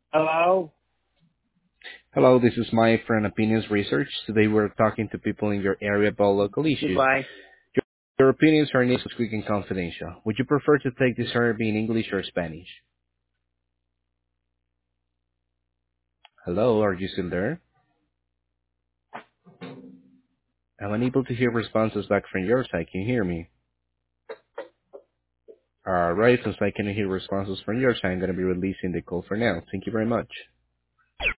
Hello? Hello, this is Mike from Opinions Research. Today we're talking to people in your area about local issues. Goodbye. Your opinions are needed, quick and confidential. Would you prefer to take this survey in English or Spanish? Hello, are you still there? I'm unable to hear responses back from your side. Can you hear me? Alright, since I can hear responses from your side, I'm going to be releasing the call for now. Thank you very much.